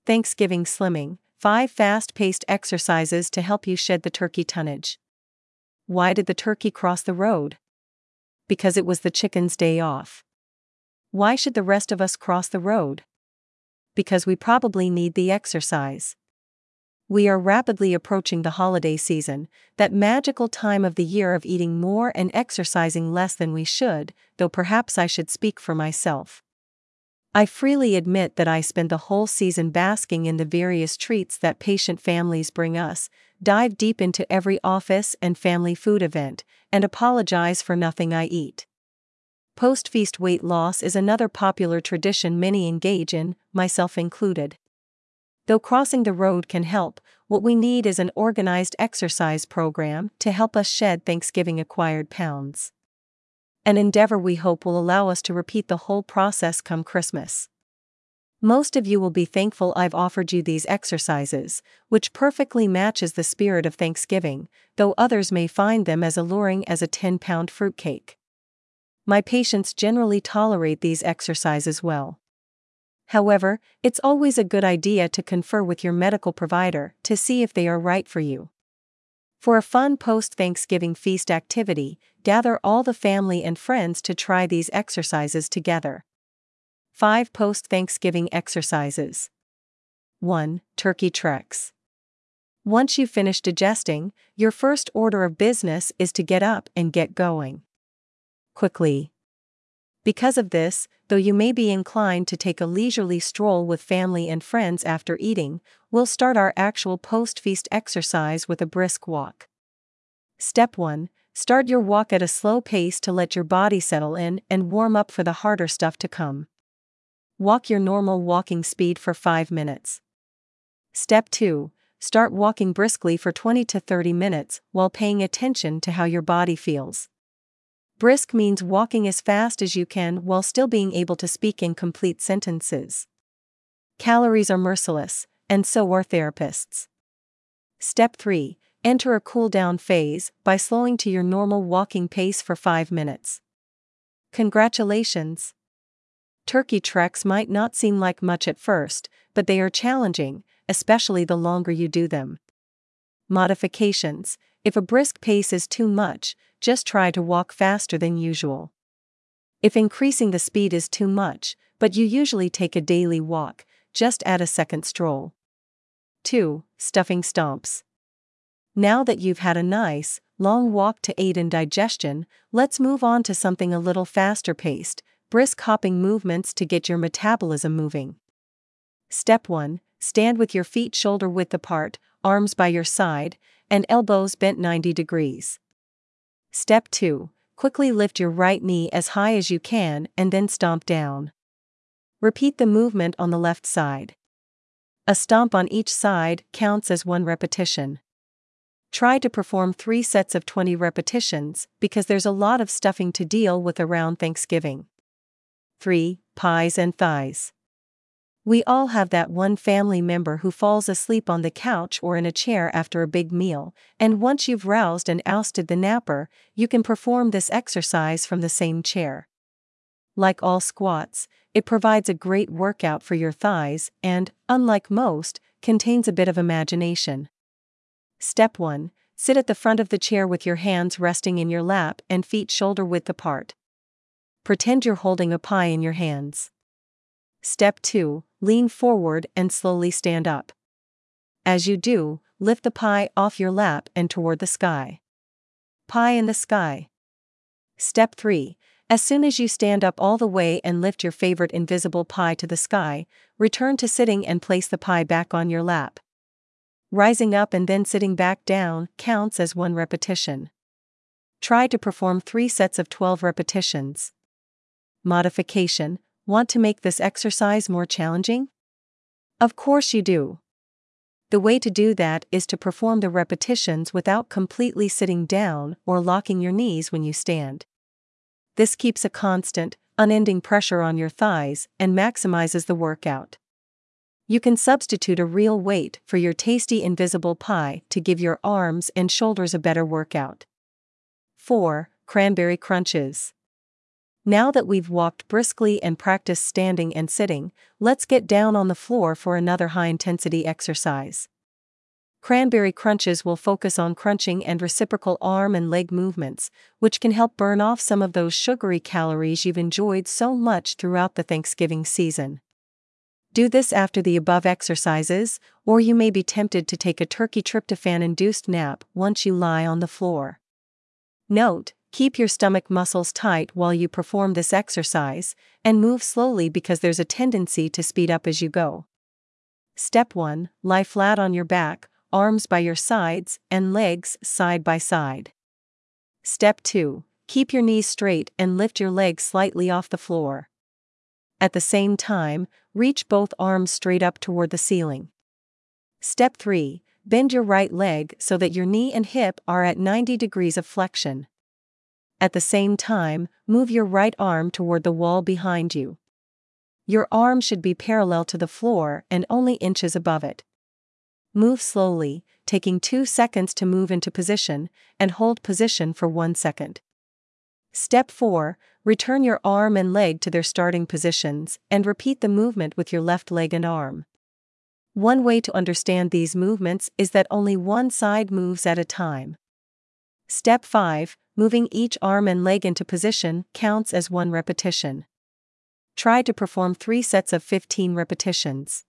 Thanksgiving Slimming, 5 fast-paced exercises to help you shed the turkey tonnage. Why did the turkey cross the road? Because it was the chicken's day off. Why should the rest of us cross the road? Because we probably need the exercise. We are rapidly approaching the holiday season, that magical time of the year of eating more and exercising less than we should, though perhaps I should speak for myself. I freely admit that I spend the whole season basking in the various treats that patient families bring us, dive deep into every office and family food event, and apologize for nothing I eat. Post-feast weight loss is another popular tradition many engage in, myself included. Though crossing the road can help, what we need is an organized exercise program to help us shed Thanksgiving-acquired pounds. An endeavor we hope will allow us to repeat the whole process come Christmas. Most of you will be thankful I've offered you these exercises, which perfectly matches the spirit of Thanksgiving, though others may find them as alluring as a 10-pound fruitcake. My patients generally tolerate these exercises well. However, it's always a good idea to confer with your medical provider to see if they are right for you. For a fun post-Thanksgiving feast activity, gather all the family and friends to try these exercises together. 5 post-Thanksgiving exercises. 1. Turkey treks. Once you've finished digesting, your first order of business is to get up and get going quickly. Because of this, though you may be inclined to take a leisurely stroll with family and friends after eating, we'll start our actual post-feast exercise with a brisk walk. Step 1. Start your walk at a slow pace to let your body settle in and warm up for the harder stuff to come. Walk your normal walking speed for 5 minutes. Step 2. Start walking briskly for 20 to 30 minutes while paying attention to how your body feels. Brisk means walking as fast as you can while still being able to speak in complete sentences. Calories are merciless, and so are therapists. Step 3. Enter a cool-down phase by slowing to your normal walking pace for 5 minutes. Congratulations! Turkey treks might not seem like much at first, but they are challenging, especially the longer you do them. Modifications. If a brisk pace is too much, just try to walk faster than usual. If increasing the speed is too much, but you usually take a daily walk, just add a second stroll. 2. Stuffing stomps. Now that you've had a nice, long walk to aid in digestion, let's move on to something a little faster paced, brisk hopping movements to get your metabolism moving. Step 1. Stand with your feet shoulder width apart, arms by your side, and elbows bent 90 degrees. Step 2. Quickly lift your right knee as high as you can and then stomp down. Repeat the movement on the left side. A stomp on each side counts as 1 repetition. Try to perform 3 sets of 20 repetitions because there's a lot of stuffing to deal with around Thanksgiving. 3. Pies and thighs. We all have that one family member who falls asleep on the couch or in a chair after a big meal, and once you've roused and ousted the napper, you can perform this exercise from the same chair. Like all squats, it provides a great workout for your thighs and, unlike most, contains a bit of imagination. Step 1. Sit at the front of the chair with your hands resting in your lap and feet shoulder width apart. Pretend you're holding a pie in your hands. Step 2. Lean forward and slowly stand up. As you do, lift the pie off your lap and toward the sky. Pie in the sky. Step 3. As soon as you stand up all the way and lift your favorite invisible pie to the sky, return to sitting and place the pie back on your lap. Rising up and then sitting back down counts as 1 repetition. Try to perform 3 sets of 12 repetitions. Modification. Want to make this exercise more challenging? Of course you do. The way to do that is to perform the repetitions without completely sitting down or locking your knees when you stand. This keeps a constant, unending pressure on your thighs and maximizes the workout. You can substitute a real weight for your tasty invisible pie to give your arms and shoulders a better workout. 4. Cranberry crunches. Now that we've walked briskly and practiced standing and sitting, let's get down on the floor for another high-intensity exercise. Cranberry crunches will focus on crunching and reciprocal arm and leg movements, which can help burn off some of those sugary calories you've enjoyed so much throughout the Thanksgiving season. Do this after the above exercises, or you may be tempted to take a turkey tryptophan-induced nap once you lie on the floor. Note: keep your stomach muscles tight while you perform this exercise, and move slowly because there's a tendency to speed up as you go. Step 1. Lie flat on your back, arms by your sides, and legs side by side. Step 2. Keep your knees straight and lift your legs slightly off the floor. At the same time, reach both arms straight up toward the ceiling. Step 3. Bend your right leg so that your knee and hip are at 90 degrees of flexion. At the same time, move your right arm toward the wall behind you. Your arm should be parallel to the floor and only inches above it. Move slowly, taking 2 seconds to move into position, and hold position for 1 second. Step 4. Return your arm and leg to their starting positions and repeat the movement with your left leg and arm. One way to understand these movements is that only one side moves at a time. Step 5. Moving each arm and leg into position counts as 1 repetition. Try to perform 3 sets of 15 repetitions.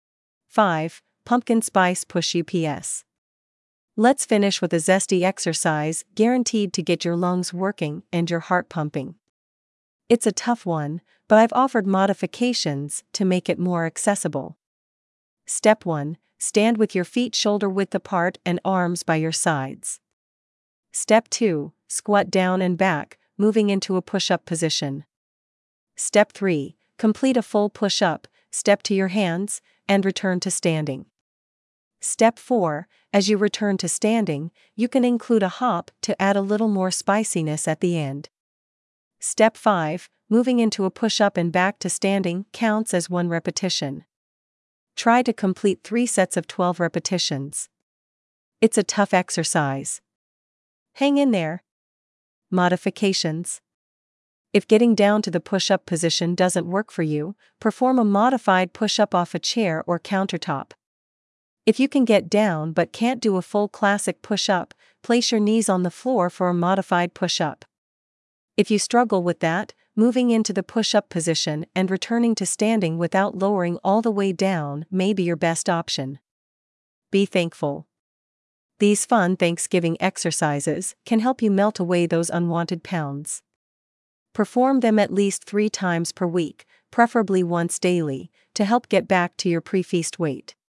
5. Pumpkin Spice Push Ups. Let's finish with a zesty exercise guaranteed to get your lungs working and your heart pumping. It's a tough one, but I've offered modifications to make it more accessible. Step 1. Stand with your feet shoulder-width apart and arms by your sides. Step 2. Squat down and back, moving into a push-up position. Step 3. Complete a full push-up, step to your hands, and return to standing. Step 4. As you return to standing, you can include a hop to add a little more spiciness at the end. Step 5. Moving into a push-up and back to standing counts as 1 repetition. Try to complete 3 sets of 12 repetitions. It's a tough exercise. Hang in there. Modifications. If getting down to the push-up position doesn't work for you, perform a modified push-up off a chair or countertop. If you can get down but can't do a full classic push-up, place your knees on the floor for a modified push-up. If you struggle with that, moving into the push-up position and returning to standing without lowering all the way down may be your best option. Be thankful. These fun Thanksgiving exercises can help you melt away those unwanted pounds. Perform them at least 3 times per week, preferably once daily, to help get back to your pre-feast weight.